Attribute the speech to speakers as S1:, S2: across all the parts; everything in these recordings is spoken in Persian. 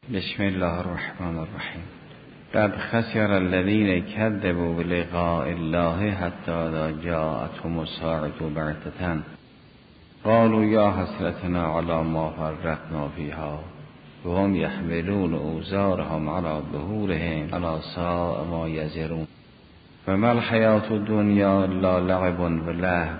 S1: بسم الله الرحمن الرحیم. قد خسر الذین کذبوا بلقاء الله حتی اذا جاءتهم الساعة بغتة قالوا یا حسرتنا علی ما فرطنا فیها وهم یحملون اوزارهم علی ظهورهم الا ساء ما یزرون وما الحیاة الدنیا الا لعب و لهو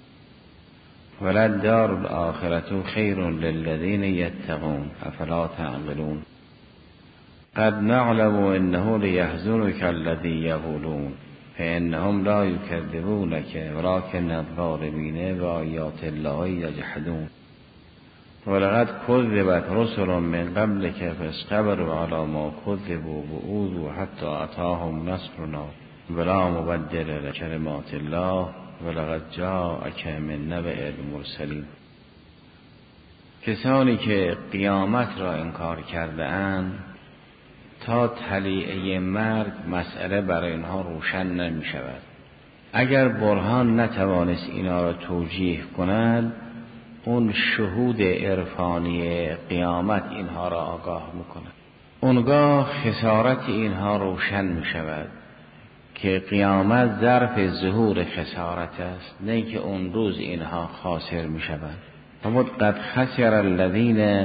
S1: وللدار الآخرة خیر للذین یتقون افلا تعقلون قد نعلم انه لیحزنک الذی یقولون فانهم لا یکذبونک ولکن الظالمین بآیات الله یجحدون ولقد کذبت رسل من قبلک فاصبروا علی ما کذبوا واوذوا حتی اتاهم نصرنا ولا مبدل لکلمات الله ولقد جاءک من نبأ المرسلین. کسانی که قیامت را انکار کرده اند تا طلیعه مرگ مسئله برای اینها روشن نمی شود. اگر برهان نتوانست اینا را توجیه کند، اون شهود عرفانی قیامت اینها را آگاه میکند. اونگاه خسارت اینها روشن می شود که قیامت ظرف ظهور خسارت است، نه که اون روز اینها خاسر می شود. فرمود قد خسر الذین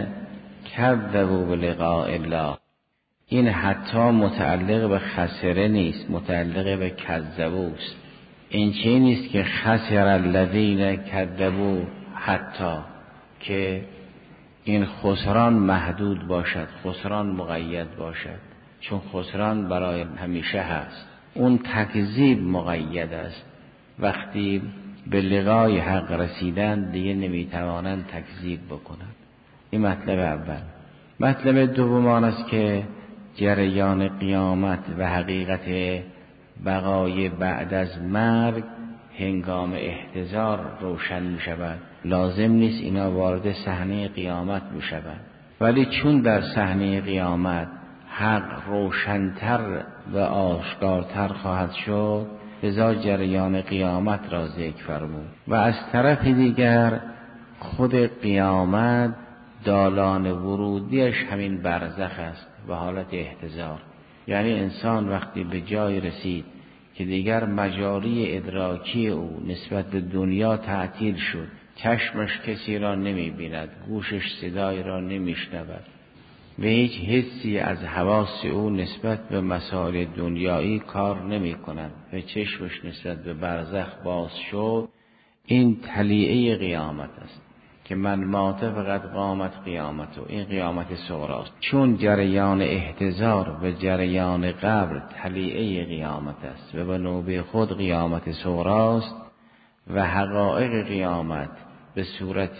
S1: کذبوا بلقاء الله. این حتی متعلق به خسره نیست، متعلق به کذبوا است. این چه نیست که خسر الذین کذبوا حتی، که این خسران محدود باشد، خسران مقید باشد، چون خسران برای همیشه هست. اون تکذیب مقید است. وقتی به لقای حق رسیدن دیگه نمیتوانند تکذیب بکنند. این مطلب اول. مطلب دوم آن است که جریان قیامت و حقیقت بقای بعد از مرگ هنگام احتضار روشن می شود. لازم نیست اینا وارد صحنه قیامت می شود، ولی چون در صحنه قیامت حق روشنتر و آشکارتر خواهد شد، لذا جریان قیامت را ذکر فرمود. و از طرف دیگر خود قیامت دالان ورودیش همین برزخ است و حالت احتضار. یعنی انسان وقتی به جای رسید که دیگر مجاری ادراکی او نسبت به دنیا تعطیل شد، چشمش کسی را نمی بیند، گوشش صدای را نمی شنود و هیچ حسی از حواس او نسبت به مسائل دنیایی کار نمی کند و چشمش نسبت به برزخ باز شد، این طلیعه قیامت است که من مات فقط قامت قیامت، و این قیامت صغراست. چون جریان احتضار و جریان قبر طلیعه قیامت است و به نوبه خود قیامت صغراست و حقایق قیامت به صورت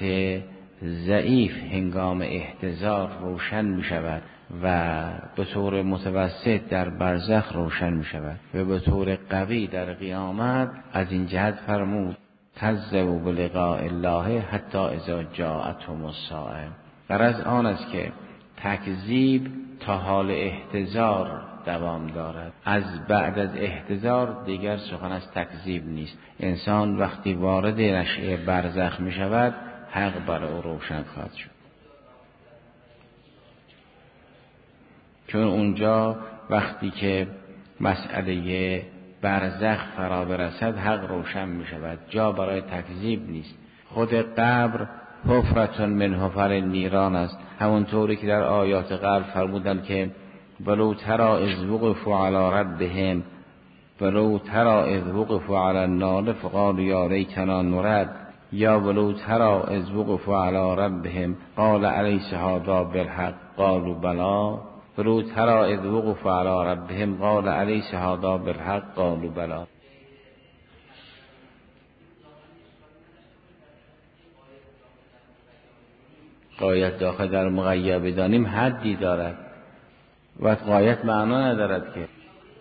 S1: ضعیف هنگام احتضار روشن می شود و به طور متوسط در برزخ روشن می شود و به طور قوی در قیامت. از این جهت فرمود کذبوا بلقاء الله حتی اذا جاءتهم الساعة. غرض آن است که تکذیب تا حال احتضار دوام دارد، از بعد از احتضار دیگر سخن از تکذیب نیست. انسان وقتی وارد نشأه برزخ می شود، حق برای او روشن خواهد شد، چون اونجا وقتی که مسئله برزخ فرا برسد حق روشن می شود، جا برای تکذیب نیست. خود قبر حفرة من حفر النیران است، همونطوری که در آیات قبل فرمودند که ولو تری اذ وقفوا علی ربهم ولو تری اذ وقفوا علی النار فقالوا یا لیتنا نرد، یا ولو تری اذ وقفوا علی ربهم قال الیس هذا بالحق قالوا بلی ولو تری اذ وقفوا علی ربهم قال الیس هذا بالحق قالوا بلی. غایت داخل در مقید بدانیم حدی دارد و غایت معنا ندارد که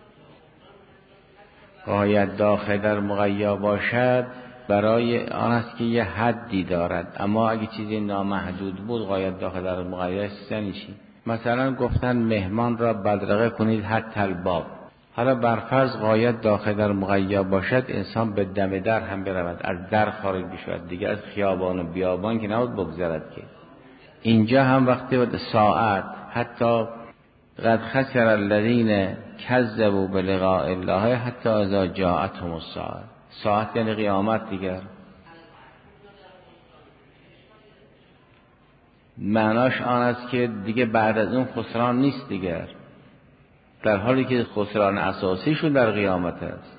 S1: غایت داخل در مقید باشد، برای آن است که یه حدی دارد. اما اگه چیزی نامحدود بود غایت داخل در مقید یعنی چی؟ مثلا گفتن مهمان را بدرقه کنید حتی الباب. حالا برفرض غایت داخل در مقید باشد، انسان به دم در هم برود، از در خارج بشود، دیگه از خیابان و بیابان که نباید بگذرد که. اینجا هم وقتی ساعت حتی قد خسر الذین کذبوا بلقاء الله حتی اذا جاءتهم الساعه. ساعت یعنی قیامت دیگر. معناش آن است که دیگه بعد از اون خسران نیست دیگر، در حالی که خسران اساسیشون در قیامت است.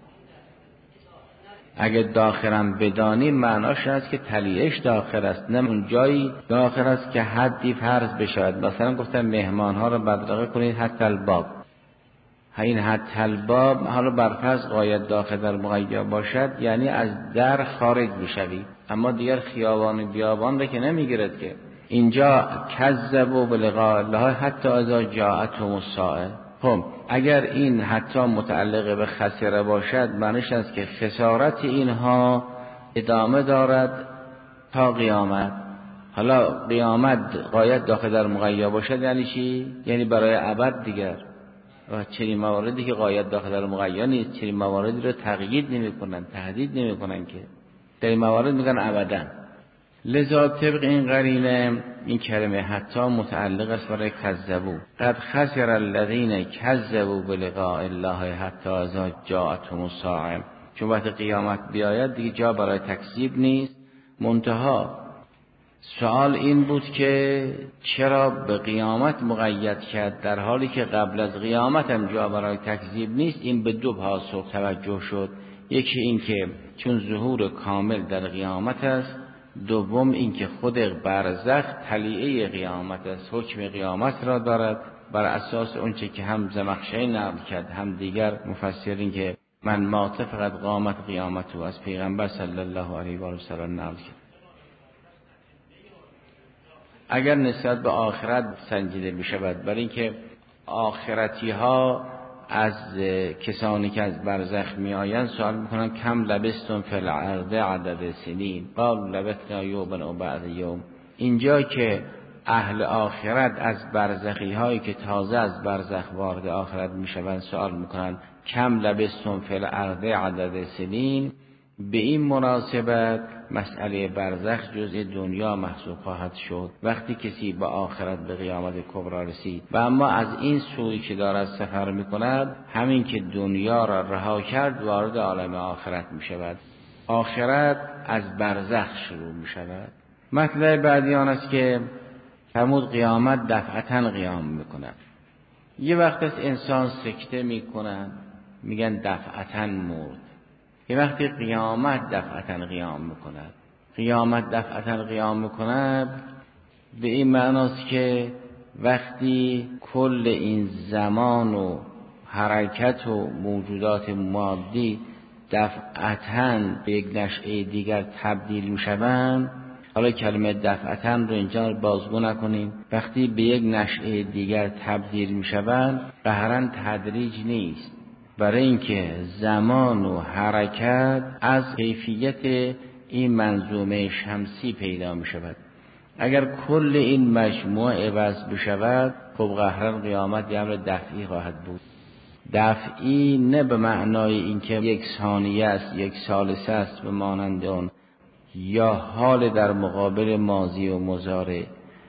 S1: اگه داخلم بدانی معناش است که تلیهش داخل است، نه اون جایی داخل است که حدی فرض بشود. مثلا گفتن مهمانها رو بدرقه کنید حتی الباب. این حتی الباب حالا برفرض غایت داخل در مغیر باشد، یعنی از در خارج بشوی، اما دیگر خیابان بیابان را که نمیگیرد که. اینجا کذبوا بلقاء الله حتی اذا جاءتهم الساعه. خب اگر این حتی متعلق به خسره باشد، معنیش است که خسارت اینها ادامه دارد تا قیامت. حالا قیامت غایت داخل در مغیر باشد یعنی چی؟ یعنی برای ابد دیگر. و چنین مواردی که غایت داخل در مغیر نیست، چنین مواردی رو تقیید نمی‌کنن، تهدید نمی‌کنن، که در این موارد میگن ابدا. لذا طبق این قرینه این کلمه حتی متعلق است برای کذبوا. قد خسر الذین کذبوا بلقاء الله حتی اذا جاءتهم الساعه. چون وقت قیامت بیاید دیگه جا برای تکذیب نیست. منتها سوال این بود که چرا به قیامت مقید کرد در حالی که قبل از قیامت هم جا برای تکذیب نیست؟ این به دو پاسخ توجه شد. یکی این که چون ظهور کامل در قیامت است، دوم این که خود برزخ تلیعه قیامت است، حکم قیامت را دارد، بر اساس اونچه که هم زمخشری نقل کرد هم دیگر مفسرین که من مات فقط قامت قیامت و از پیغمبر صلی الله علیه و سلم نقل کرد. اگر نسبت به آخرت سنجیده می شود، برای اینکه آخرتی ها از کسانی که از برزخ می آیند سوال میکنن کم لبستون فی الارض عدد سنین قال لبثنا یوما او بعد یوم. اینجا که اهل آخرت از برزخی هایی که تازه از برزخ وارد آخرت می شوند سوال میکنن کم لبستون فی الارض عدد سنین، به این مناسبت مسئله برزخ جزء دنیا محسوب خواهد شد وقتی کسی به آخرت به قیامت کبری رسید. و اما از این سوی که دارد سفر میکند، همین که دنیا را رها کرد وارد عالم آخرت میشود. آخرت از برزخ شروع میشود. مطلب بعدی آن است که فرمود قیامت دفعتاً قیام میکند. یه وقت از انسان سکته میکنن میگن دفعتاً مرد. یه وقتی قیامت دفعتاً قیام میکند. قیامت دفعتاً قیام میکند به این معناست که وقتی کل این زمان و حرکت و موجودات مادی دفعتاً به یک نشأه دیگر تبدیل میشوند. حالا کلمه دفعتاً رو اینجا بازگو نکنیم. وقتی به یک نشأه دیگر تبدیل میشوند قهراً تدریج نیست، برای اینکه زمان و حرکت از کیفیت این منظومه شمسی پیدا می شود. اگر کل این مجموعه عوض بشود، خب قهرن قیامت یه امر دفعی خواهد بود. دفعی نه به معنای اینکه یک ثانیه است، یک ثالثه است به مانند اون، یا حال در مقابل ماضی و مضارع،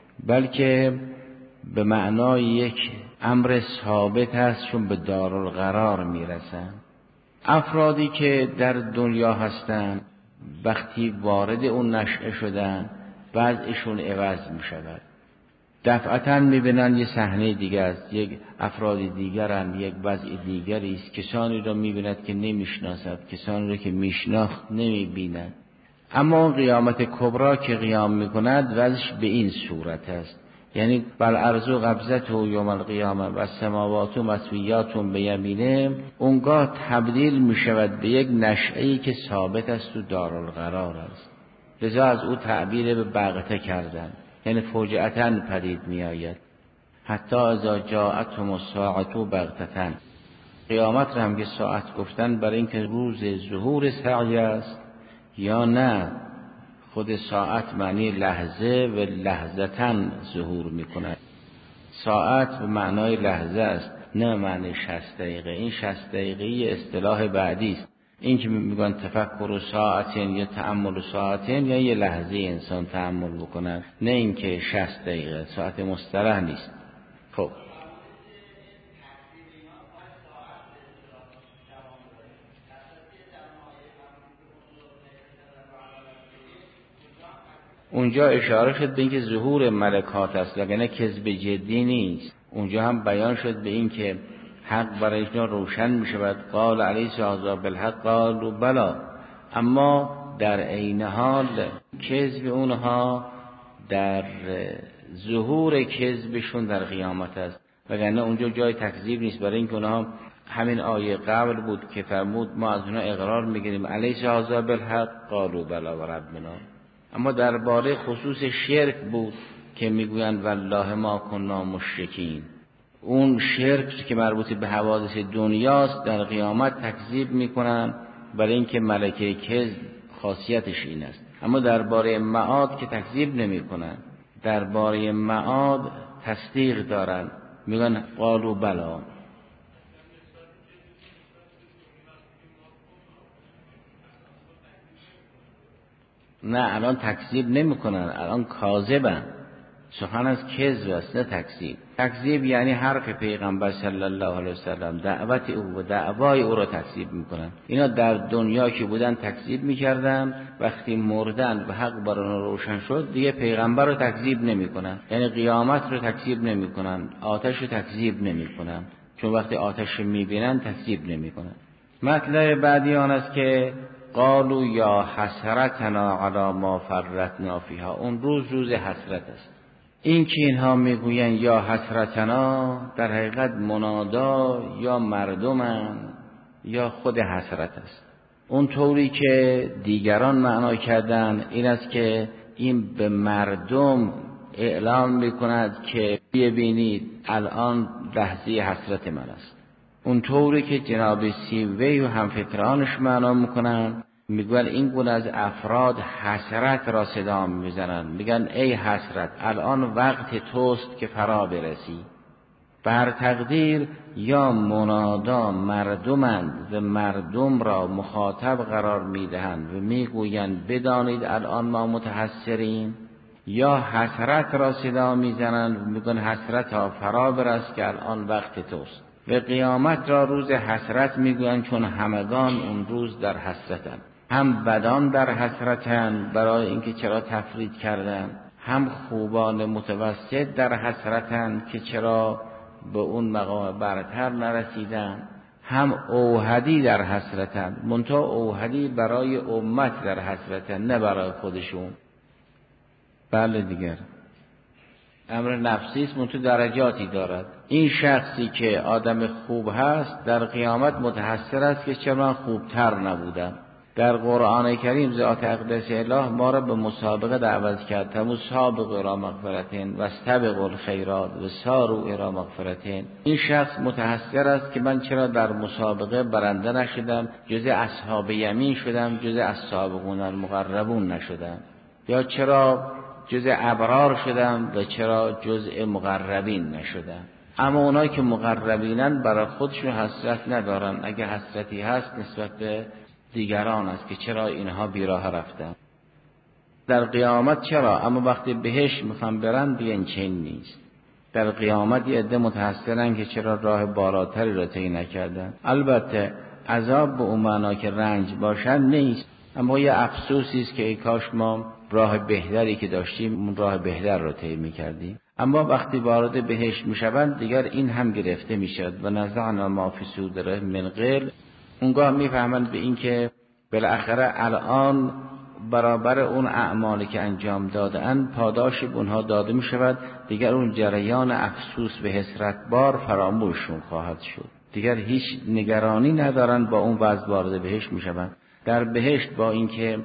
S1: بلکه به معنای یک امر ثابت است، چون به دارالقرار میرسن. افرادی که در دنیا هستند وقتی وارد اون نشأه شدن وضعشون عوض می شود. دفعتاً می بینن یه صحنه دیگه است، یک افراد دیگرن، یک وضع دیگری است. کسانی را می بیند که نمیشناسد، کسانی را که میشناخت نمی بیند. اما اون قیامت کبری که قیام می کند وضعش به این صورت است، یعنی بل ارض قبضته یوم القیامه و السماوات مطویات بیمینه. اونگاه تبدیل می شود به یک نشأه‌ای که ثابت است و دارالقرار است. لذا از او تعبیر به بغته کردن، یعنی فوجئتاً پدید می آید. حتی اذا جاءتهم الساعة بغتة. قیامت را هم که ساعت گفتن برای اینکه روز ظهور سعی است یا نه خود ساعت معنی لحظه و لحظتاً ظهور میکند. ساعت به معنای لحظه است، نه معنی 60 دقیقه. این 60 دقیقه اصطلاح بعدی است. این که میگن تفکر ساعتین یا تأمل ساعتین، یا یه لحظه انسان تأمل بکنه، نه اینکه 60 دقیقه. ساعت مصطلح نیست. خب اونجا اشاره شد به اینکه ظهور ملکات است، وگرنه کذب جدی نیست. اونجا هم بیان شد به این که حق برای ایشان روشن می شود. قال علیس هذا بالحق قالوا بلا، اما در عین حال کذب اونها در ظهور کذبشون در قیامت است، وگرنه اونجا جای تکذیب نیست. برای اینکه اونها همین آیه قبل بود که فرمود ما از اونها اقرار میگیریم علیس هذا بالحق قالوا بلا و ربنا. اما درباره خصوص شرک بود که میگویند والله ما کنا مشرکین. اون شرک که مربوط به حوادث دنیاست در قیامت تکذیب میکنن، برای اینکه ملکه کذب خاصیتش این است. اما درباره معاد که تکذیب نمیکنن، درباره معاد تصدیق دارن، میگن قالوا بلا. نه الان تکذیب نمیکنن، الان کاذبن. سخن از کذب است نه تکذیب. تکذیب یعنی حرف پیغمبر صلی الله علیه وسلم، دعوت او و دعوای او را تکذیب میکنن. اینا در دنیا که بودن تکذیب میکردن، وقتی مردن و حق بر آنها روشن شد دیگه پیغمبر رو تکذیب نمیکنن، یعنی قیامت رو تکذیب نمیکنن، آتش رو تکذیب نمیکنن، چون وقتی آتش رو میبینن تکذیب نمیکنن. مطلب بعدی آن است که قالوا یا حسرتنا علی ما فرطنا فیها. اون روز حسرت است. این که اینها میگوین یا حسرتنا در حقیقت منادا یا مردمن یا خود حسرت است. اون طوری که دیگران معنا کردن این است که این به مردم اعلام میکند که ببینید الان لحظه حسرت من است. اون طوری که جناب سیوی و همفکرانش معنا میکنن، میگن این گونه از افراد حسرت را صدا میزنن، میگن ای حسرت الان وقت توست که فرا برسی. بر تقدیر یا منادا مردمند و مردم را مخاطب قرار میدهند و میگویند بدانید الان ما متحسریم، یا حسرت را صدا میزنند و میگن حسرت ها فرا برس که الان وقت توست. و قیامت را روز حسرت میگویند چون همگان اون روز در حسرتند. هم بدان در حسرتند برای اینکه چرا تفرید کردند، هم خوبان متوسط در حسرتند که چرا به اون مقام برتر نرسیدند، هم اوحدی در حسرتند، منتها اوحدی برای امت در حسرتند نه برای خودشون. بله دیگر امر نفسی است، منتها درجاتی دارد. این شخصی که آدم خوب هست در قیامت متحسر است که چرا من خوبتر نبودم. در قرآن کریم ذات اقدس الله ما را به مسابقه دعوت کرد، تمسابقوا الی مغفرتین و استبقوا الخیرات و ساروا الی مغفرتین. این شخص متحسر است که من چرا در مسابقه برنده نشدم، جزء اصحاب یمین شدم، جزء السابقون المقربون نشدم، یا چرا جزء ابرار شدم و چرا جزء مقربین نشدم. اما اونایی که مقربینن برای خودشون حسرت ندارن، اگه حسرتی هست نسبت به دیگران است که چرا اینها بیراه رفتن. در قیامت چرا، اما وقتی بهشت میخوان برن بیان چین نیست. در قیامت یه عده متحسرن که چرا راه بالاتری را طی نکردن. البته عذاب به اون معنا که رنج باشن نیست، اما یه افسوسی است که ای کاش ما راه بهتری که داشتیم اون راه بهتر را طی میکردیم. اما وقتی وارد بهشت میشوند دیگر این هم گرفته میشد و نزعنا ما فی صدورهم من غل. اونگاه میفهمند به این که بالاخره الان برابر اون اعمالی که انجام دادن پاداش به اونها داده میشود، دیگر اون جریان افسوس به حسرت بار فراموششون خواهد شد. دیگر هیچ نگرانی ندارن، با اون وضع وارد بهشت میشوند. در بهشت با اینکه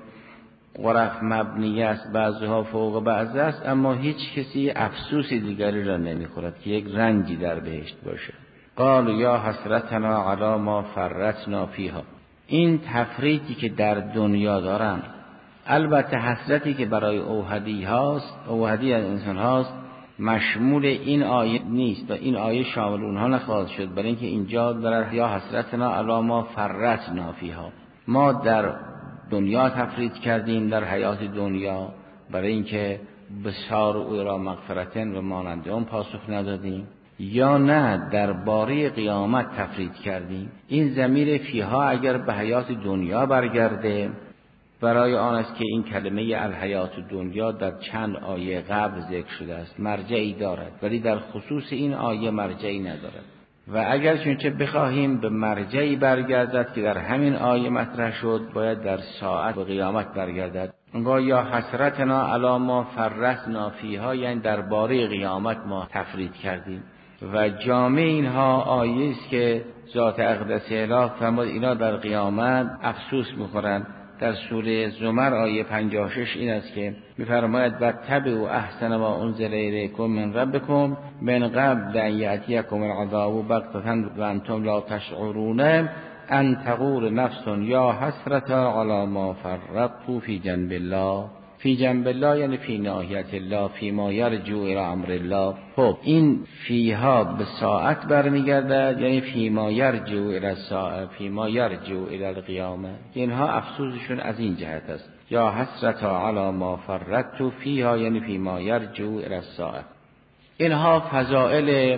S1: غرف مبنیه است، بعضها فوق بعض است، اما هیچ کسی افسوسی دیگری را نمیخورد که یک رنجی در بهشت باشه. قال یا حسرتنا علی ما فرطنا فیها. این تفریطی که در دنیا دارن، البته حسرتی که برای اوحدی هاست، اوحدی از انسان هاست، مشمول این آیه نیست و این آیه شامل اونها نخواهد شد، برای اینکه اینجا داره یا حسرتنا علی ما فرطنا فیها. ما در دنیا تفرید کردیم در حیات دنیا برای اینکه بسار او را مغفرتن و مانند اون پاسخ ندادیم. یا نه درباره قیامت تفرید کردیم. این ضمیر فیها اگر به حیات دنیا برگرده، برای آن است که این کلمه الحیات دنیا در چند آیه قبل ذکر شده است، مرجعی دارد، ولی در خصوص این آیه مرجعی ندارد. و اگر چونچه بخواهیم به مرجعی برگردد که در همین آیه مطرح شد، باید در ساعت و قیامت برگردد. انگاه یا حسرتنا علی ما فرطنا فیها، یعنی درباره قیامت ما تفرید کردیم. و جامع اینها آیه است که ذات اقدس اله فرمود اینا در قیامت افسوس می‌خورند. در سوره زمر آیه 56 این است که می‌فرماید واتبعوا احسن ما انزل الیکم من ربکم من قبل ان یأتیکم العذاب بغتة و انتم لا تشعرون ان تقول نفس یا حسرتا علی ما فرطت فی جنب الله. فی جنب الله یعنی فی ناحیت الله، فی ما یرجو الی امر الله. خب این فیها به ساعت برمیگردد، یعنی فی ما یرجو الی الساعه، فی ما یرجو الی القیامه. اینها افسوسشون از این جهت است. یا حسرتا علی ما فرطت فیها یعنی فی ما یرجو الی الساعه. اینها فضائل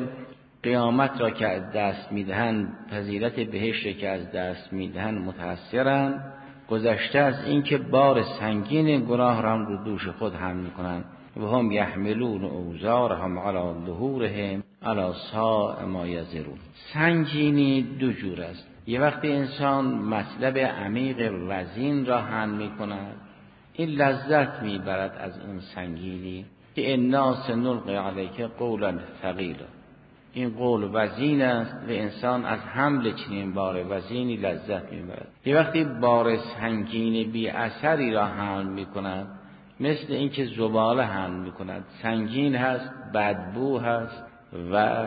S1: قیامت را که از دست میدهند، فضیلت بهشت که از دست میدهند متأثرند. گذشته از این که بار سنگین گناه را رو دوش خود حمل میکنند. و هم یحملون اوزارهم علی ظهورهم علی ساء ما یزرون. سنگینی دو جور است. یه وقتی انسان مطلب عمیق وزین را حمل میکند، این لذت میبرد از اون سنگینی که انا سنلقی علیک قولا ثقیلا. این قول وزین است و انسان از حمل چنین بار وزینی لذت میبرد. یه وقتی بار سنگین بی اثری را حمل میکند، مثل اینکه زباله حمل میکند، سنگین هست، بدبو هست و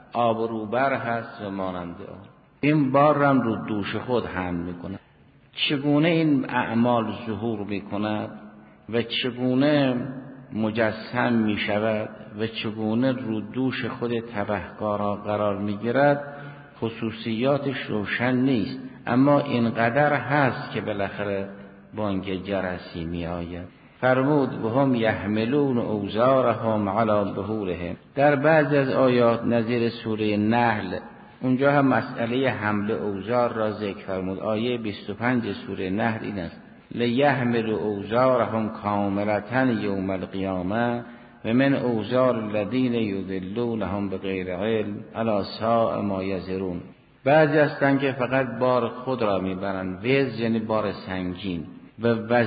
S1: آبروبر هست و مانند آن. این بار را رو دوش خود حمل میکند. چگونه این اعمال ظهور میکند و چگونه مجسم می شود و چگونه رو دوش خود تبهکارا قرار می گیرد، خصوصیاتش روشن نیست، اما اینقدر هست که بالاخره بانگ جرسی می آید. فرمود و هم یحملون اوزارهم علی ظهورهم. در بعضی از آیات نظیر سوره نحل، اونجا هم مسئله حمل اوزار را ذکر فرمود. آیه 25 سوره نحل این است: لیحملوا اوزارهم کاملة یوم القیامه و من اوزار الذین یضلونهم بغیر علم الی ساء ما یزرون. بعضی هستند که فقط بار خود را میبرند، وز یعنی بار سنگین، و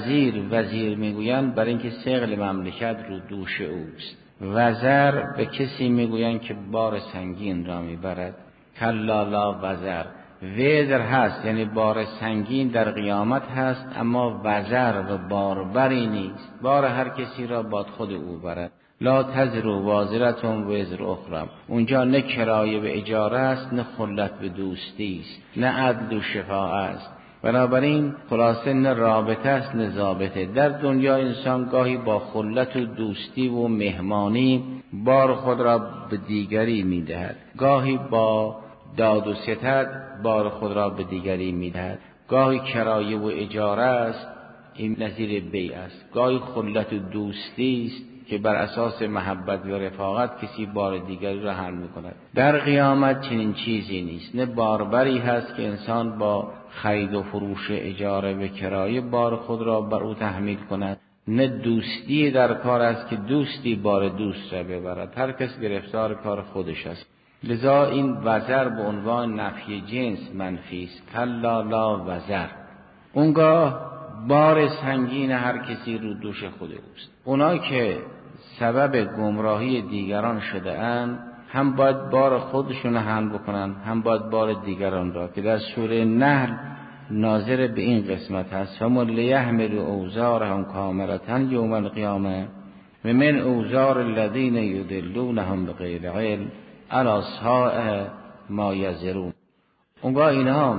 S1: وزیر میگویند برای اینکه ثقل مملکت رو دوش اوست. وزر به کسی میگویند که بار سنگین را میبرد. کلا لا وزر. وزر هست یعنی بار سنگین در قیامت هست، اما وزر و باربری نیست. بار هر کسی را باد خود او برد. لا تزر وازرة وزر اخرى. اونجا نه کرایه به اجاره است، نه خلت به دوستی است، نه عدل و شفاعه است. بنابراین خلاصه نه رابطه است نه ضابطه. در دنیا انسان گاهی با خلت و دوستی و مهمانی بار خود را به دیگری میدهد، گاهی با داد و ستد بار خود را به دیگری میدهد. گاهی کرایه و اجاره است، این نظیر بیع است. گاهی خلت و دوستی است که بر اساس محبت و رفاقت کسی بار دیگری را حمل میکند. در قیامت چنین چیزی نیست. نه باربری هست که انسان با خرید و فروش اجاره و کرایه بار خود را بر او تحمیل کند، نه دوستی در کار است که دوستی بار دوست را ببرد. هر کس گرفتار کار خودش است. لذا این وزر به عنوان نفی جنس منفی است. کلا لا وزر. اونگاه بار سنگین هر کسی رو دوش خود اوست. اونا که سبب گمراهی دیگران شده اند، هم باید بار خودشون حمل بکنن، هم باید بار دیگران را، که در سوره نحل ناظر به این قسمت هست: فمن لیحملوا اوزارهم کاملة یوم القیامه و من اوزار الذین یضلونهم بغیر علم الی ساء ما یزرون. اونگاه اینها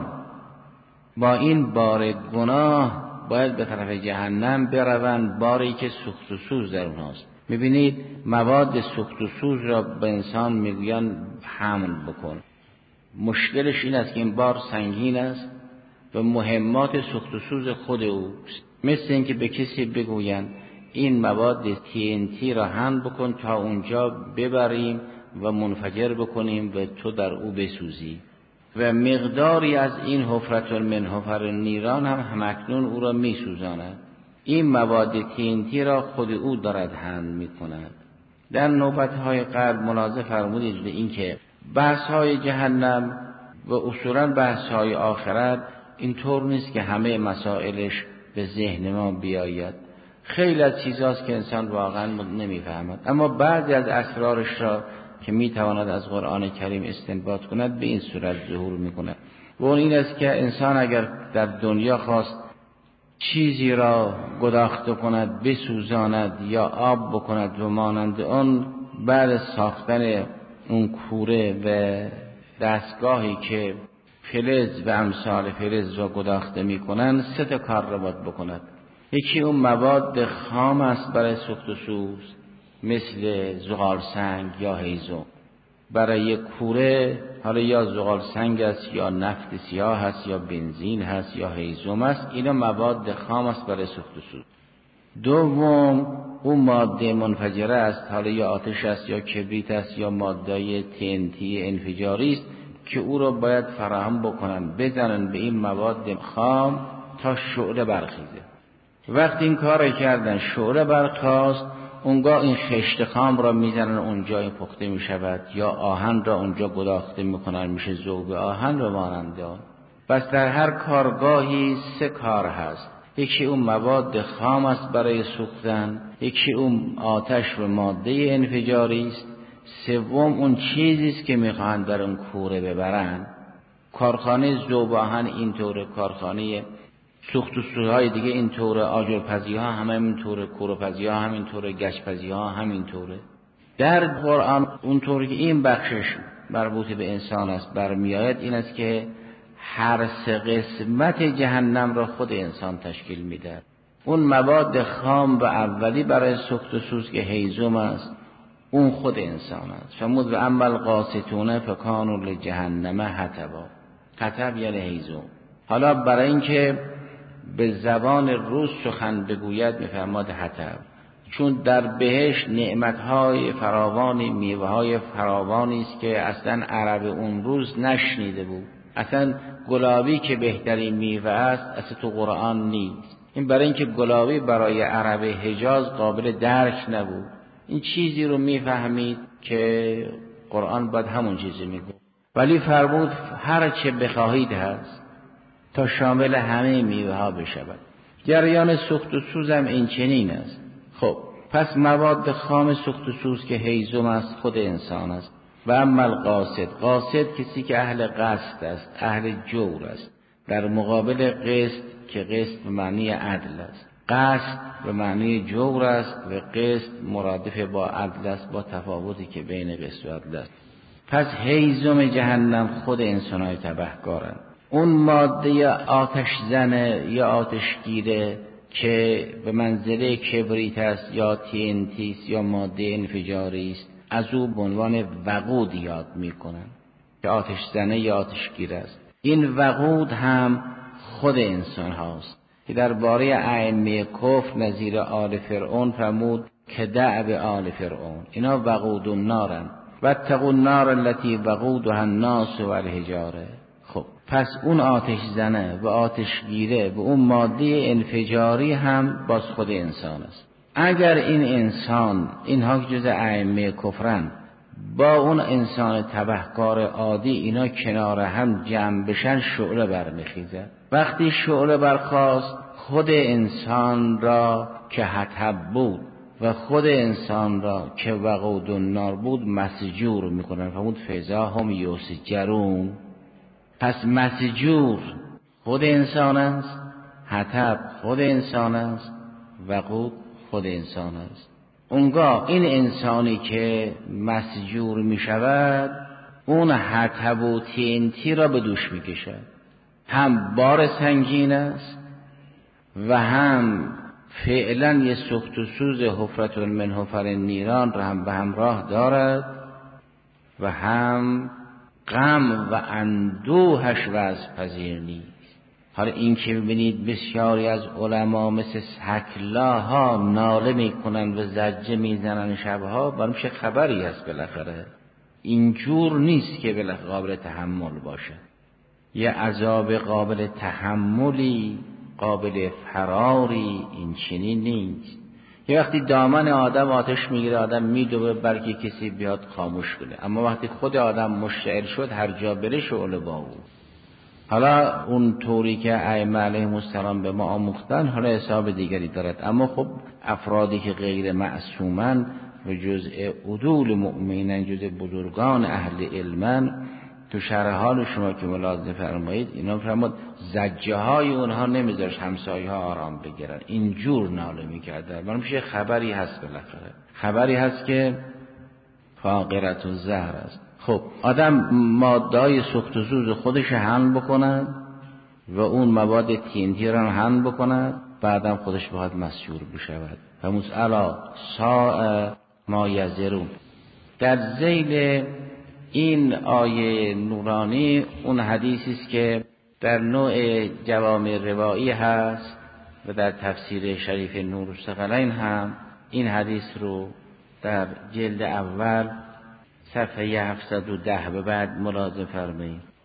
S1: با این بار گناه باید به طرف جهنم بروند، باری که سوخت و سوز در اونهاست. میبینید مواد سوخت و سوز را به انسان میگوین حمل بکن. مشکلش این است که این بار سنگین است و مهمات سوخت و سوز خود اوست. مثل اینکه به کسی بگوین این مواد TNT را حمل بکن تا اونجا ببریم و منفجر بکنیم و تو در او بسوزی. و مقداری از این حفرة من حفر النیران هم همکنون او را میسوزاند. این مواد TNT را خود او دارد حمل میکند. در نوبت‌های قبل ملاحظه فرمودید به این که بحث‌های جهنم و اصولاً بحث‌های آخرت اینطور نیست که همه مسائلش به ذهن ما بیاید. خیلی از چیزاست که انسان واقعاً نمیفهمد، اما بعضی از اسرارش را که میتواند از قرآن کریم استنباط کند به این صورت ظهور میکند. و اون این است که انسان اگر در دنیا خواست چیزی را گداخته کند، بسوزاند یا آب بکند و مانند آن، بعد ساختن اون کوره و دستگاهی که فلز و امثال فلز را گداخته میکنن، 3 کار را باید بکند. یکی اون مواد خام است برای سوخت و سوز، مثل زغال سنگ یا هیزم. برای یک کوره حالا یا زغال سنگ است یا نفت سیاه است یا بنزین هست یا هیزم است، اینا مواد خام است برای سوخت و سوز. دوم اون ماده منفجره است، حالا یا آتش است یا کبریت است یا ماده TNT انفجاری است که او را باید فراهم بکنن، بزنن به این مواد خام تا شعله برخیزه. وقتی این کار کردن شعله برخاست، اونگاه این خشت خام را میزنن اونجا پخته میشود، یا آهن را اونجا گداخته میکنن میشه ذوب آهن و مانند آن. پس در هر کارگاهی 3 کار هست. یکی اون مواد خام است برای سوختن، یکی اون آتش و ماده انفجاری است، سوم اون چیزی است که میخواهند در اون کوره ببرن. کارخانه ذوب آهن اینطوره، کارخانه سوخت و سوزهای دیگه اینطوره، آجرپزی ها هم اینطوره، کوروپزی ها هم اینطوره، گچپزی ها هم اینطوره. در قرآن اونطوری که این بخشش مربوط به انسان است برمیآید این است که هر 3 قسمت جهنم را خود انسان تشکیل میده. اون مواد خام و اولی برای سوخت و سوز که هیزم است، اون خود انسان است. فرمود و اما القاسطون فکانوا لجهنم حطبا. حطب یعنی هیزم. حالا برای اینکه به زبان روز سخن بگوید میفرماد حطب، چون در بهشت نعمتهای فراوانی، میوه‌های فراوانی است که اصلا عرب اون روز نشنیده بود. اصلا گلابی که بهترین میوه است اصلا تو قرآن نیست. این برای اینکه گلابی برای عرب حجاز قابل درک نبود. این چیزی رو میفهمید که قرآن باید همون چیزی میگه، ولی فرمود هر چه بخواهید هست تا شامل همه میوه ها بشود. جریان سوخت و سوز هم این چنین است. خب پس مواد خام سوخت و سوز که هیزم است خود انسان است. و اما القاسط، قاسط کسی که اهل قصد است، اهل جور است، در مقابل قسط که قسط به معنی عدل است. قصد به معنی جور است و قسط مرادف با عدل است، با تفاوتی که بین قسط و عدل است. پس هیزم جهنم خود انسان‌های تبهکارند. اون ماده آتش زنه یا آتشگیره که به منزله کبریت است یا TNT است یا ماده انفجاری است، از او به عنوان وقود یاد میکنن که آتش زنه یا آتشگیره است. این وقود هم خود انسان هاست که درباره ائمه کفر نظیر آل فرعون فرمود که دأب آل فرعون، اینا وقود النارن واتقوا النار التي وقودها الناس والحجاره. خب پس اون آتش زنه و آتشگیره و اون ماده انفجاری هم باز خود انسان است. اگر این انسان، اینها که جز ائمه کفرن، با اون انسان تبهکار عادی اینا کنار هم جمع بشن شعله برمیخیزد. وقتی شعله برخاست خود انسان را که حطب بود و خود انسان را که وقود النار بود مسجور میکنن. فرمود فاذا هم یسجرون. پس مسجور خود انسان است، حطب خود انسان است، وقود خود انسان است. اونگاه این انسانی که مسجور می شود اون حطب و TNT را به دوش می کشد. هم بار سنگین است و هم فعلا یه سوخت و سوز حفرة من حفر النیران را هم به همراه دارد و هم غم و اندوهش وصف پذیر نیست. حالا این که ببینید بسیاری از علما مثل سکلاها ناله میکنن و زجه میزنن شبها، برامش خبری هست بالاخره. اینجور نیست که قابل تحمل باشه. یه عذاب قابل تحملی، قابل فراری، این چنین نیست. یه وقتی دامن آدم آتش میگیره، آدم میدوه بلکه کسی بیاد خاموش کنه، اما وقتی خود آدم مشتعل شد هر جا بره شعله با او. حالا اون طوری که ائمه علیهم السلام به ما آموختن حالا حساب دیگری دارد، اما خب افرادی که غیر معصومن و جزء عدول مؤمنین، جزء بزرگان اهل علمن، تو شرح حال شما که ملاحظه فرمایید اینا فرمود زجه های اونها نمیذاشت همسایه ها آرام بگیرن، اینجور ناله میکردن. من میشه خبری هست، بالاخره خبری هست که فاقرة الزهر است. خب آدم ماده‌های سوخت و سوز خودش حمل بکند و اون مواد TNT را حمل بکند، بعدم خودش باید مسجور بشود. فموس الا ساء ما یزرون. در ذیل این آیه نورانی اون حدیثی است که در نوع جوامع روایی هست و در تفسیر شریف نور الثقلین هم این حدیث رو در جلد اول صفحه 710 به بعد ملاحظه فرمایید.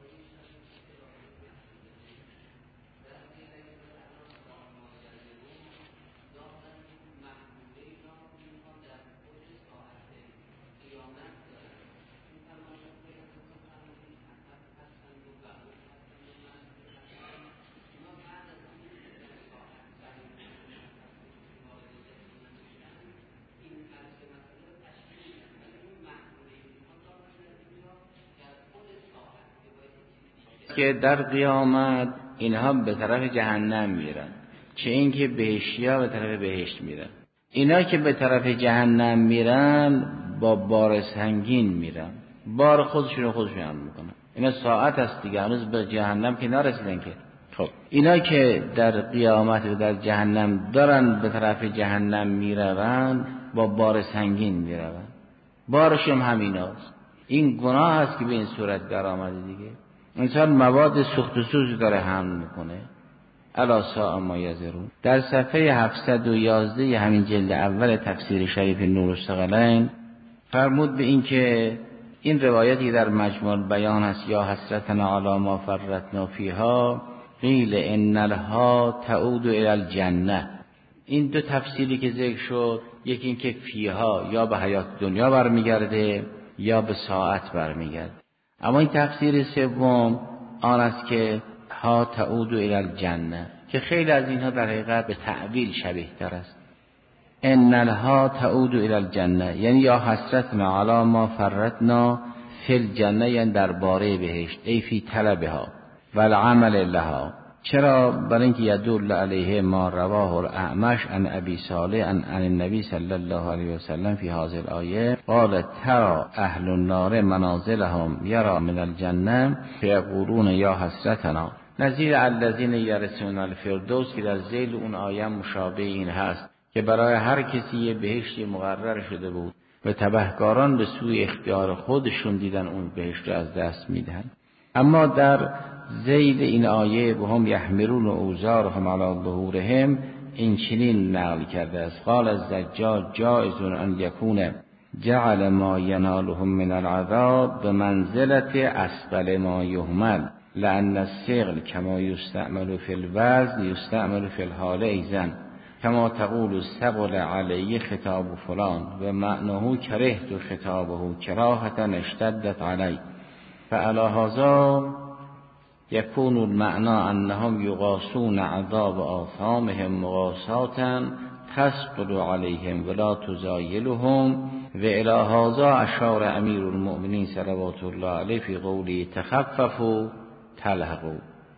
S1: که در قیامت اینها به طرف جهنم میرن، چه اینکه بهشتی‌ها به طرف بهشت میرن. اینا که به طرف جهنم میرن با بار سنگین میرن، بار خودشون حمل میکنن. اینا ساعت است دیگه، هنوز به جهنم که نرسیدن که. خب اینا که در قیامت و در جهنم دارن به طرف جهنم میروند، با بار سنگین میروند، بارشون همیناست. این گناه است که به این صورت در آمده دیگه. انسان مواد سوخت و سوز داره حمل میکنه. الا ساء ما یزرون. در صفحه 711 همین جلد اول تفسیر شریف نور الثقلین فرمود به این که این روایتی در مجموع بیان است، یا حسرتنا علی ما فرطنا فیها قیل ان لها تعود الی الجنه. این دو تفسیری که ذکر شد، یکی این که فیها یا به حیات دنیا برمیگرده یا به ساعت برمیگرده، اما این تفسیر سوم آن است که ها تعود الی الجنه، که خیلی از اینها در حقیقت به تعویل شبیه تر است. ان لها تعود الی الجنه یعنی یا حسرتنا علی ما فرطنا فی الجنه، یعنی درباره بهشت، ای فی طلبها و العمل لها. چرا؟ برای اینکه یدل علیه ما رواه الاعمش عن ابی صالح عن النبی صلی الله علیه و سلم فی هذه الآیه قال ترى اهل النار منازلهم یرى من الجنه فیقولون یا حسرتنا، نظیر الذین یرثون الفردوس که در ذیل اون آیه مشابه این هست که برای هر کسی یه بهشتی مقرر شده بود و تبهکاران به سوی اختیار خودشون دیدن اون بهشت رو از دست میدن. اما در ذیل این آیه و هم یحملون اوزارهم علی ظهورهم این چنین نقل کرده است. قال الزجاج جائز ان یکون جعل ما ینالهم من العذاب به منزلت اسفل ما یحمل، لأن الثقل کما یستعمل فی الوزن یستعمل فی الحال ایزن، کما تقول ثقل علی خطاب فلان و معناه کرهت خطابه کراهة اشتدت علی، فعلی هذا یکون المعنى انهم یقاسون عذاب آثامهم مقاساتا تثقل علیهم ولا تزایلهم، و الی هذا اشار امیر المؤمنین صلوات الله علیه فی قوله تخففوا تلحقوا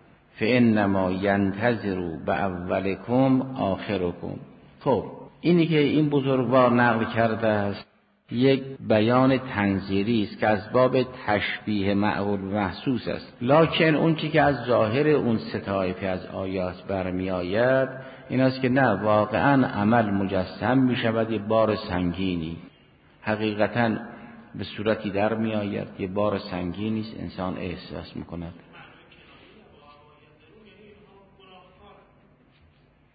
S1: فانما ینتظروا باولکم آخرکم. خب اینی که این بزرگوار نقل کرده است یک بیان تنظیری است که از باب تشبیه معقول محسوس است، لکن اون چی که از ظاهر اون سه طایفه از آیات برمی آید این است که نه، واقعا عمل مجسم می شود یه بار سنگینی، حقیقتا به صورتی در می آید یه بار سنگینی است، انسان احساس می کند.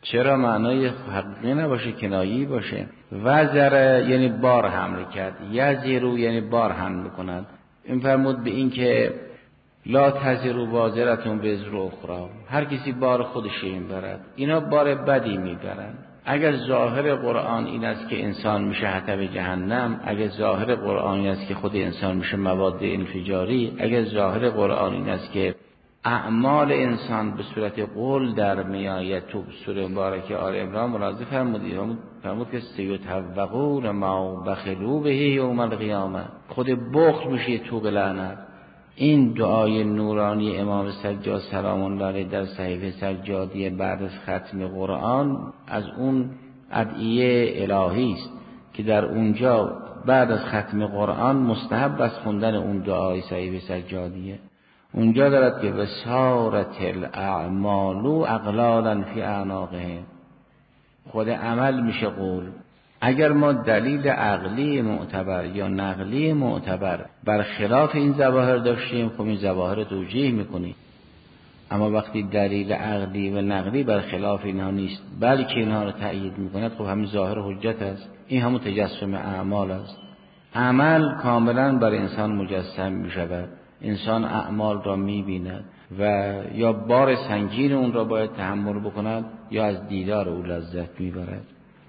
S1: چرا معنای حقیقی نباشه، کنایی باشه؟ وزره یعنی بار حمل کرد، یزیرو یعنی بار حمل کند. این فرمود به این که لا تزرو وازرتون وزر اخرى، هر کسی بار خودش میبرد. اینا بار بدی میبرن. اگر ظاهر قرآن این است که انسان میشه حطب جهنم، اگر ظاهر قرآن این است که خود انسان میشه مواد انفجاری، اگر ظاهر قرآن این است که اعمال انسان به صورت قول در میآید، تو سوره مبارکه آل عمران ملاحظه فرمود که سیطوقون ما بخلوا به یوم القیامه، خود بخل میشه تو به لعنت. این دعای نورانی امام سجاد سلام الله علیه در صحیفه سجادیه بعد از ختم قرآن از اون ادعیه الهی است که در اونجا بعد از ختم قرآن مستحب است خوندن اون دعای صحیفه سجادیه. اونجا دارد که وسارت الاعمال اغلالا فی اعناقهم، خود عمل میشه قول. اگر ما دلیل عقلی معتبر یا نقلی معتبر بر خلاف این ظواهر داشتیم، خب این ظواهر توجیه میکنیم. اما وقتی دلیل عقلی و نقلی بر خلاف اینها نیست بلکه اینها را تأیید میکند، خب همین ظاهر حجت است. این همون تجسم اعمال است. عمل کاملا بر انسان مجسم میشود، انسان اعمال را میبیند و یا بار سنگین اون را باید تحمل بکند یا از دیدار او لذت میبرد.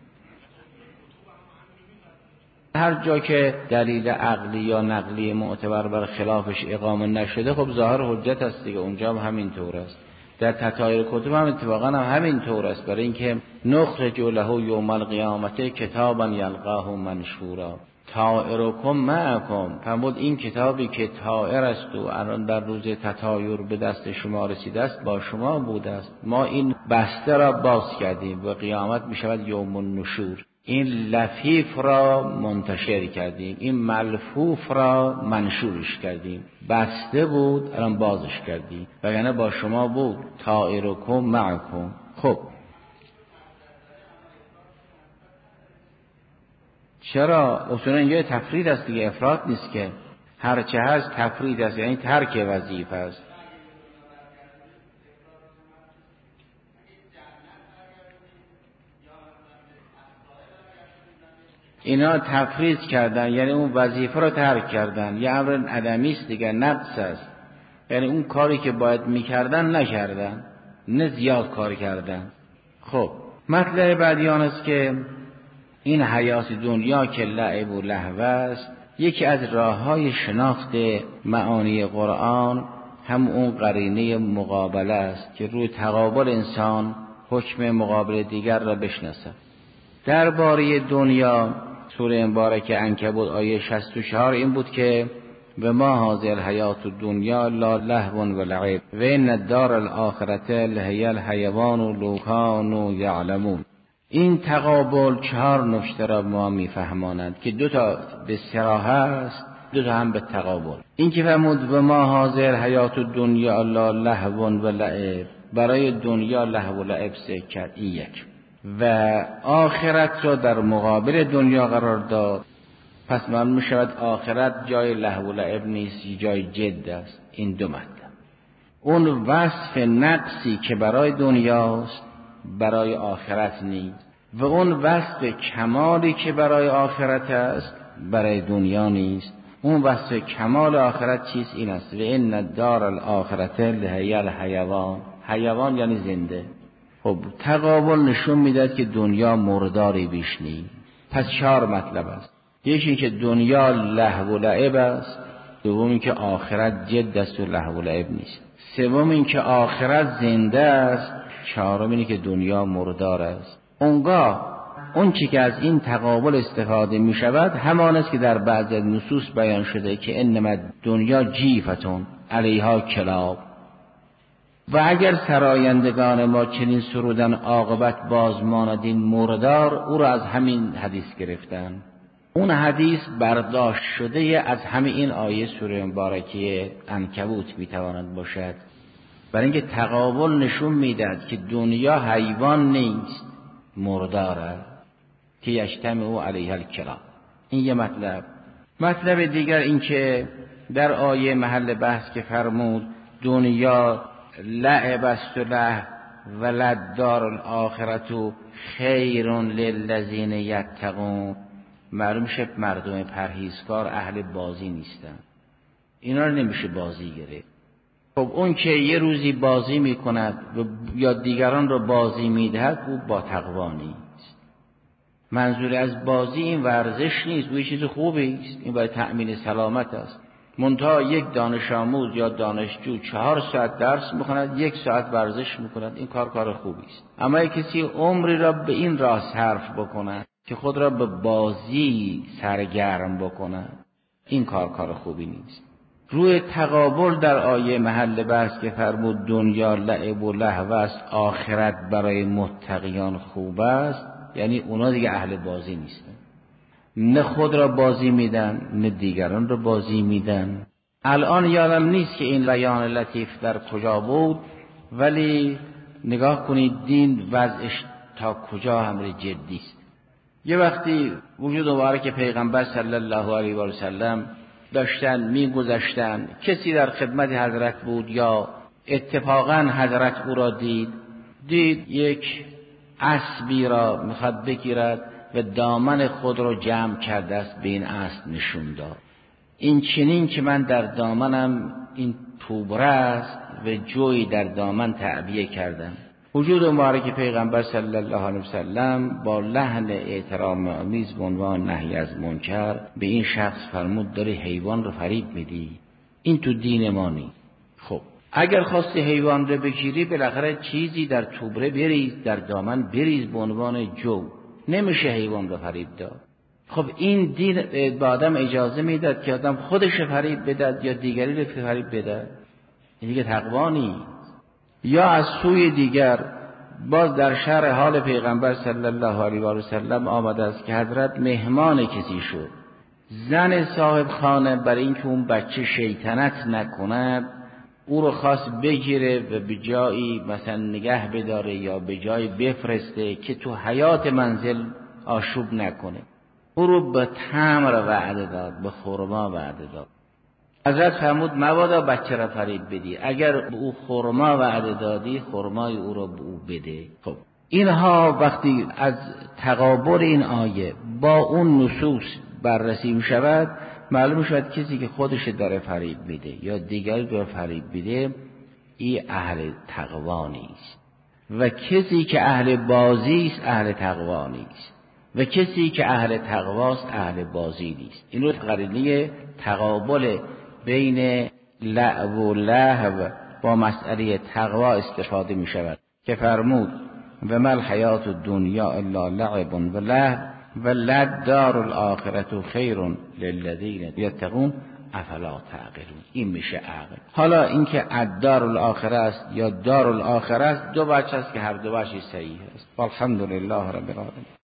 S1: هر جا که دلیل عقلی یا نقلی معتبر بر خلافش اقامه نشده، خب ظاهر حجت است دیگه، اونجا هم همین طور است. در تطایر کتب هم اتفاقا هم همین طور است، برای اینکه نخرج له یوم القیامت کتابا یلقاه منشورا طائرکم معکم. فرمود این کتابی که طائر است و الان در روز تطایر به دست شما رسیده است با شما بوده است. ما این بسته را باز کردیم و قیامت می شود یوم النشور. این لفیف را منتشر کردیم، این ملفوف را منشورش کردیم. بسته بود الان بازش کردیم وگرنه با شما بود. طائرکم معکم. خب چرا؟ اصولا اینجا تفرید است دیگه، افراد نیست که. هرچه هست تفرید است، یعنی ترک وظیفه است. اینا تفرید کردن یعنی اون وظیفه رو ترک کردن، یه امر عدمی است دیگه، نقص است. یعنی اون کاری که باید میکردن نکردن، نه زیاد کار کردن. خب مطلب بعدی آن است که این حیات دنیا که لعب و لهو است، یکی از راه‌های شناخت معانی قرآن هم اون قرینه مقابله است که روی تقابل انسان حکم مقابل دیگر را بشناسد. درباره دنیا سوره مبارکه عنکبوت آیه 64 این بود که و ما هذه الحیات الدنیا لا لهو و لعب و ان الدار الاخرة لهی الحیوان لو کانوا یعلمون. این تقابل 4 نکته را ما میفهمانند که 2 تا به صراحه است، 2 تا هم به تقابل. این که فرمود و ما هذه الحیات الدنیا لا لهو و لعب، برای دنیا لهو و لعب ذکر کرد، این یک. و آخرت را در مقابل دنیا قرار داد. پس معلوم می شود آخرت جای لهو و لعب نیست، جای جد است. این 2 مطلب. اون وصف نقصی که برای دنیاست برای آخرت نیست و اون وصف کمالی که برای آخرت است برای دنیا نیست. اون وصف کمال آخرت چیست؟ این است و ان الدار الاخرة لهی الحیوان. حیوان یعنی زنده. خب تقابل نشون میداد که دنیا مرداری بیش نیست. پس 4 مطلب است. یکی که دنیا لهو و لعب است، دوم این که آخرت جد است و لهو و لعب نیست، سوم این که آخرت زنده است، چهارم اینه که دنیا مردار است. اونگاه اون چی که از این تقابل استفاده می شود همان است که در بعض نصوص بیان شده که انما دنیا جیفتون علیها کلاب. و اگر سرایندگان ما چنین سرودن عاقبت باز ماندین مردار، او را از همین حدیث گرفتن. اون حدیث برداشت شده از همین این آیه سوره مبارکه عنکبوت میتواند باشد، برای اینکه تقابل نشون میدهد که دنیا حیوان نیست، مرداره که یجتمع علیها الکلاب. این یه مطلب. مطلب دیگر این که در آیه محل بحث که فرمود دنیا لعب است و لهو ولدار الاخرت خیر للذین یتقون، معلوم شد مردم پرهیزکار اهل بازی نیستن، اینا رو نمیشه بازی گرفت. خب اون که یه روزی بازی میکند یا دیگران رو بازی میدهد او با تقوا نیست. منظور از بازی این ورزش نیست، او یه چیز خوبی است، این برای تأمین سلامت است. منتها یک دانش آموز یا دانشجو 4 ساعت درس میخواند 1 ساعت ورزش میکند، این کار خوبی است. اما یک کسی عمری را به این راه صرف بکند که خود را به بازی سرگرم بکند، این کار خوبی نیست. روی تقابل در آیه محل بحث که فرمود دنیا لعب و لهو است، آخرت برای متقیان خوب است، یعنی اونا دیگه اهل بازی نیستن، نه خود را بازی میدن نه دیگران را بازی میدن. الان یادم نیست که این بیان لطیف در کجا بود، ولی نگاه کنید دین وضعش تا کجا امر جدی است. یه وقتی وجود مبارک پیغمبر صلی الله علیه و سلم داشتن میگذشتن، کسی در خدمت حضرت بود یا اتفاقا حضرت او را دید یک اسبی را میخواد بگیرد و دامن خود را جمع کرده است، به این اسب نشون داد. این چنین که من در دامنم این توبره است و جوی در دامن تعبیه کردم. وجود مبارک پیغمبر صلی الله علیه وسلم با لحن احترام آمیز به عنوان نهی از منکر به این شخص فرمود داری حیوان رو فریب میدی، این تو دین ما نیست. خب اگر خواستی حیوان رو بگیری بالاخره چیزی در توبره بریز، در دامن بریز به عنوان جو، نمیشه حیوان رو فریب داد. خب این دین به آدم اجازه میداد که آدم خودش فریب بدهد یا دیگری رو فریب بدهد، این دیگه تقوا نیست. یا از سوی دیگر باز در شرح حال پیغمبر صلی الله علیه و سلم آمده است که حضرت مهمان کسی شد، زن صاحب خانه برای اینکه اون بچه شیطنت نکند او رو خواست بگیره و به جایی مثلا نگه بداره یا به جایی بفرسته که تو حیات منزل آشوب نکنه. او رو به تمر وعده داد، به خرما وعده داد. حضرت فرمود مبادا بچه را فریب بدی، اگر به او خرما وعده دادی خرمای او را به او بده. خب اینها وقتی از تقابل این آیه با اون نصوص بررسی می شود، معلوم شود کسی که خودش داره فریب میده یا دیگری داره فریب میده این اهل تقوا نیست، و کسی که اهل بازی است اهل تقوا نیست، و کسی که اهل تقواست اهل بازی نیست. این رو قرینه تقابل بین لعب و لهو با مسئله تقوا استفاده می شود که فرمود و ما الحیات الدنیا الا لعب و لهو و للدار الاخرة خیر للذین یتقون افلا تعقلون. این میشه عقل. حالا اینکه الدار الاخره است یا دار الاخره است دو بچه است که هر دو بچه صحیح است. والحمد لله رب العالمین.